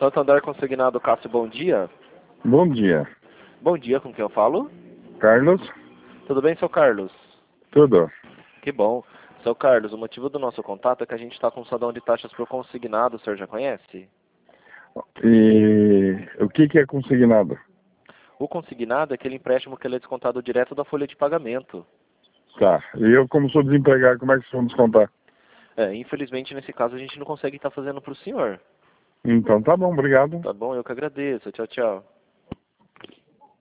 Santander Consignado Cássio, bom dia. Bom dia. Bom dia, com quem eu falo? Carlos? Tudo bem, seu Carlos? Tudo. Que bom. Seu Carlos, o motivo do nosso contato é que a gente está com um saldão de taxas por consignado, o senhor já conhece? E o que é consignado? O consignado é aquele empréstimo que ele é descontado direto da folha de pagamento. Tá. E eu, como sou desempregado, como é que vocês vão descontar? Infelizmente, nesse caso, a gente não consegue estar fazendo para o senhor. Então tá bom, obrigado. Tá bom? Eu que agradeço. Tchau, tchau.